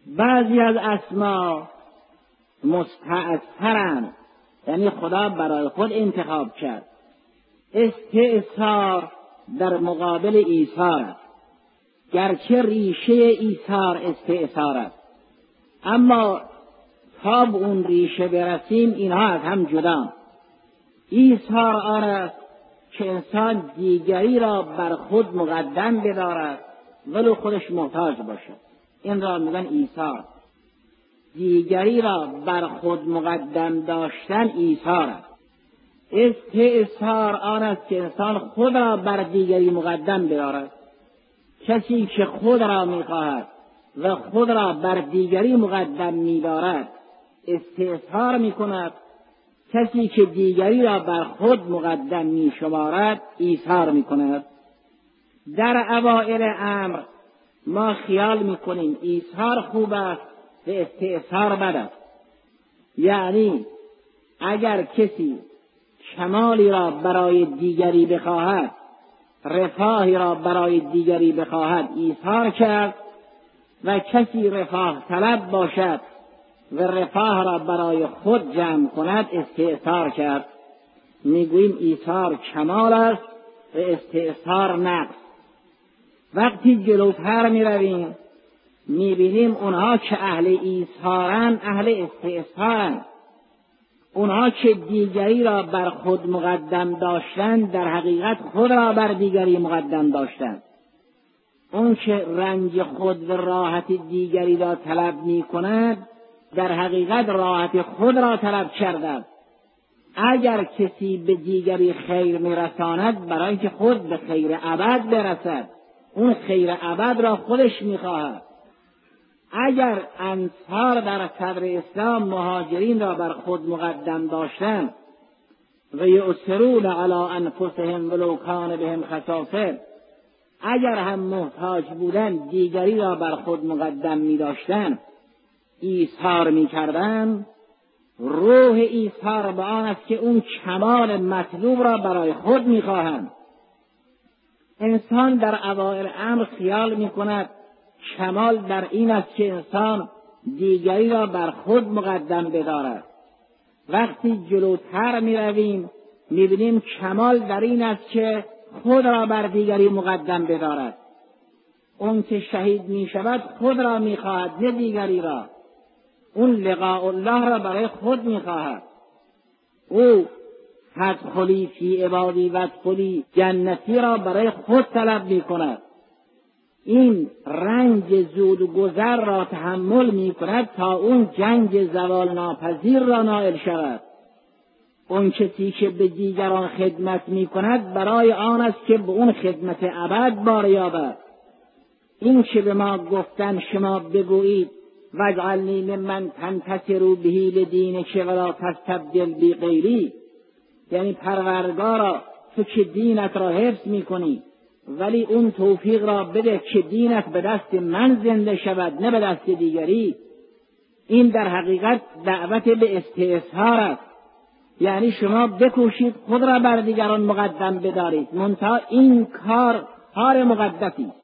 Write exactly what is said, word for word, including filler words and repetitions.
بعضی از اسما مستأثرند، یعنی خدا برای خود انتخاب کرد. استئثار در مقابل ایثار است، گرچه ریشه ایثار استئثار است، اما تا به اون ریشه برسیم اینها از هم جدا. ایثار آن است که انسان دیگری را بر خود مقدم بدارد ولو خودش محتاج باشد، این را میگن ایثار. دیگری را بر خود مقدم داشتن ایثار است. استئثار آن است که انسان خود را بر دیگری مقدم بدارد. کسی که خود را میخواهد و خود را بر دیگری مقدم می‌دارد استئثار می‌کند. کسی که دیگری را بر خود مقدم می‌شمارد ایثار می‌کند. در اوائل امر ما خیال می‌کنیم ایثار خوب است و استئثار بد است. یعنی اگر کسی کمالی را برای دیگری بخواهد، رفاهی را برای دیگری بخواهد ایثار کرد، و کسی رفاه طلب باشد و رفاه را برای خود جمع کند استئثار کرد. میگوییم ایثار کمال است و استئثار نقص. وقتی جلوتر میرویم میبینیم اونها که اهل ایثارن اهل استئثارن. اونها که دیگری را بر خود مقدم داشتن در حقیقت خود را بر دیگری مقدم داشتن. اون که رنج خود و راحت دیگری را طلب می کند در حقیقت راحت خود را طلب کرده. اگر کسی به دیگری خیر می رساند برای اینکه خود به خیر ابد برسد، اون خیر ابد را خودش می خواهد. اگر انصار در صدر اسلام مهاجرین را بر خود مقدم داشتند و یؤثرون علی انفسهم ولو کان بهم خصاصه، اگر هم محتاج بودند دیگری را بر خود مقدم می داشتند، ایثار می کردند. روح ایثار به آن است که اون کمال مطلوب را برای خود می خواهند. انسان در اوائل امر خیال می کند کمال در این است که انسان دیگری را بر خود مقدم بدارد. وقتی جلوتر می رویم می بینیم کمال در این است که خود را بر دیگری مقدم بدارد. اون که شهید می شود خود را می خواهد نه دیگری را. اون لقاء الله را برای خود می خواهد. او فادخلی فی عبادی وادخلی جنتی را برای خود طلب می کند. این رنج زود و گذر را تحمل می کند تا اون جنگ زوال ناپذیر را نائل شود. اون کسی که به دیگران خدمت می کند برای آن است که به اون خدمت ابد بار یابد. این که به ما گفتن شما بگویید واجعلنی ممن تنتصر به لدینک ولا تستبدل بی غیری، یعنی پروردگارا تو که دینت را حفظ می کنی ولی اون توفیق را بده که دینت به دست من زنده شود نه به دست دیگری. این در حقیقت دعوت به استئثار است. یعنی شما بکوشید خود را بر دیگران مقدم بدارید، منتها این کار کار مقدسی